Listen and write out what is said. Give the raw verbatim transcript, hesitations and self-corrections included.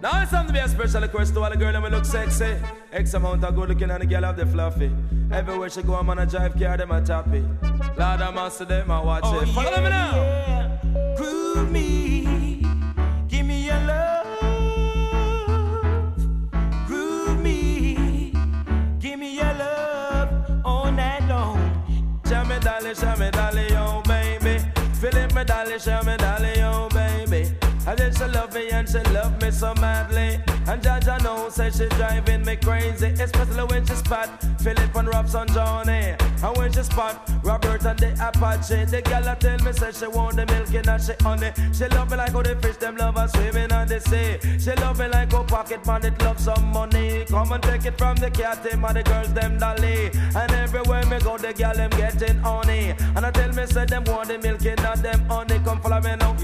Now it's time to be a special request to all the girls that look sexy. X amount of good looking and the girl have the fluffy. Everywhere she go, I'm on a drive car, them a tappy. Lord, I'm a see them, I watch Oh, it. Follow yeah, me now. yeah. Groove me, give me your love. Groove me, give me your love all night long. Show me dolly, show me dolly, oh baby. Feel it, me dolly, show me dolly, oh baby. And then she love me and she love me so madly. And Jaja know say she driving me crazy, especially when she spot Philip and Robson Johnny. And when she spot Robert and the Apache, the girl a tell me say she want the milk in and she honey. She love me like how the fish them love her swimming on the sea. She love me like how pocket man it love some money. Come and take it from the cat team and the girls them dolly. And everywhere me go the girl them getting honey. And I tell me say them want the milk in and them honey. Come follow me now.